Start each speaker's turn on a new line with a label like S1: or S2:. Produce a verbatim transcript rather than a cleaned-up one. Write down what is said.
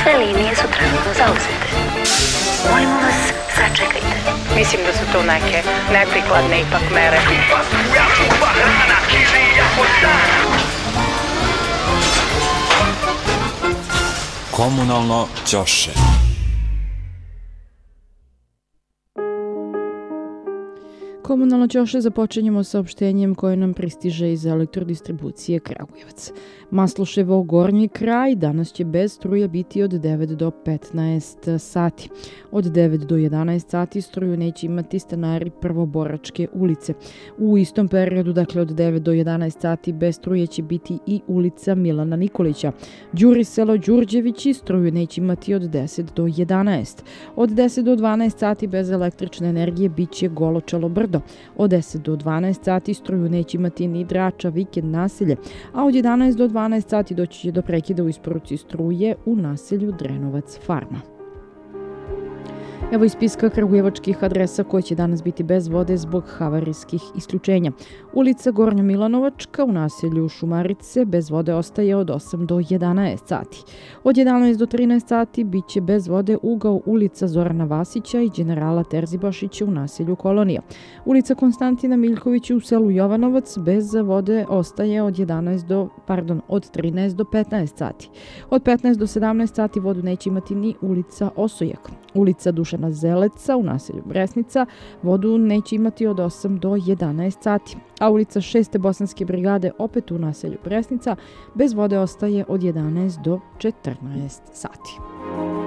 S1: Sve linije su trenutno zauzete. Molimo vas, sačekajte.
S2: Mislim da su to neke neprikladne ipak mere.
S3: Komunalno ćoše.
S4: Komunalno ćoše započinjemo saopštenjem koje nam pristiže iz elektrodistribucije Kragujevac. Masluševo gornji kraj danas će bez struje biti od devet do petnaest sati. Od devet do jedanaest sati struju neće imati stanari Prvoboračke ulice. U istom periodu, dakle od devet do jedanaest sati, bez struje će biti i ulica Milana Nikolića. Đuriselo Đurđevići struju neće imati od deset do jedanaest. Od deset do dvanaest sati bez električne energije bit će Goločalo brdo. Od deset do dvanaest sati struju neće imati ni Drača, Vikend naselje, a od jedanaest do dvanaest sati doći će do prekida u isporuci struje u naselju Drenovac farma. Evo ispiska kragujevačkih adresa koje će danas biti bez vode zbog havarijskih isključenja. Ulica Gornja Milanovačka u naselju Šumarice bez vode ostaje od osam do jedanaest sati. Od jedanaest do trinaest sati bit će bez vode ugao ulica Zorana Vasića i generala Terzibašića u naselju Kolonija. Ulica Konstantina Miljkovića u selu Jovanovac bez vode ostaje od jedanaest do, pardon, od trinaest do petnaest sati. Od petnaest do sedamnaest sati vodu neće imati ni ulica Osojak. Ulica Dušana Zeleca u naselju Bresnica vodu neće imati od osam do jedanaest sati, a ulica šeste Bosanske brigade opet u naselju Bresnica bez vode ostaje od jedanaest do četrnaest sati.